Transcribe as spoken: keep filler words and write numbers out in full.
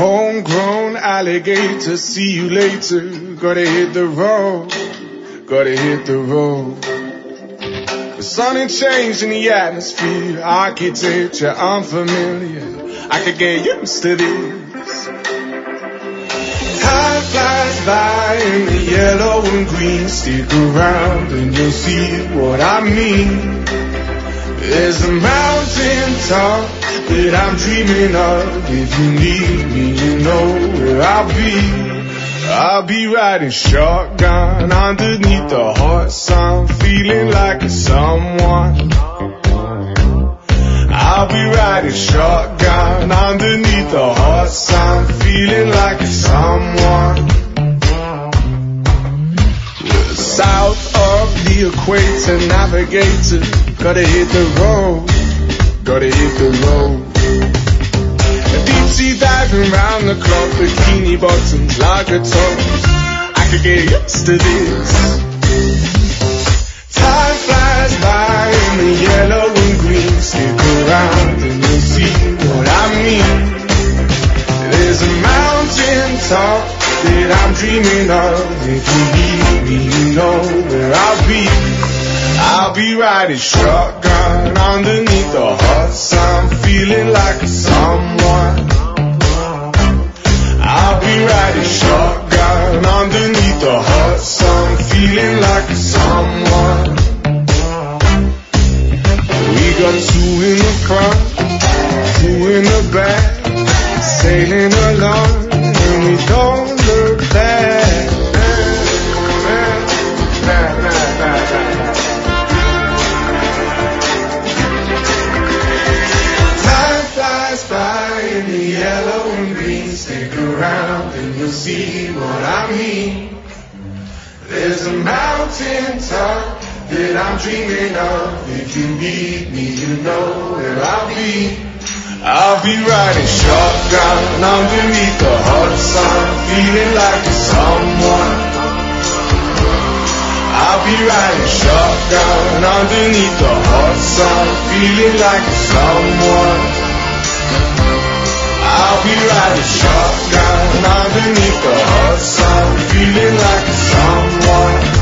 Homegrown alligator, see you later. Gotta hit the road, gotta hit the road. The sun ain't changing the atmosphere, architecture unfamiliar. I could get used to this. Time flies by in the yellow and green. Stick around and you'll see what I mean. There's a mountain top that I'm dreaming of. If you need me, you know where I'll be. I'll be riding shotgun underneath the hot sun, feeling like a someone. I'll be riding shotgun underneath the hot sun, feeling like a someone. South of the equator, navigator, gotta hit the road, gotta hit the road. Deep sea diving round the clock, bikini bottoms, lager tops. I could get used to this. Time flies by in the yellow and green. Stick around and you'll see what I mean. There's a mountain top that I'm dreaming of. If you need me, you know where I'll be. I'll be riding shotgun underneath the hot sun, feeling like a someone. I'll be riding shotgun underneath the hot sun, feeling like a someone. We got two in the front, two in the back, sailing along, and we don't look back. Time flies by in the yellow and green. Stick around and you'll see what I mean. There's a mountain top that I'm dreaming of. If you need me, you know where I'll be. I'll be riding shotgun underneath the hot sun, feeling like a someone. I'll be riding shotgun underneath the hot sun, feeling like a someone. I'll be riding shotgun underneath the hot sun, feeling like a someone.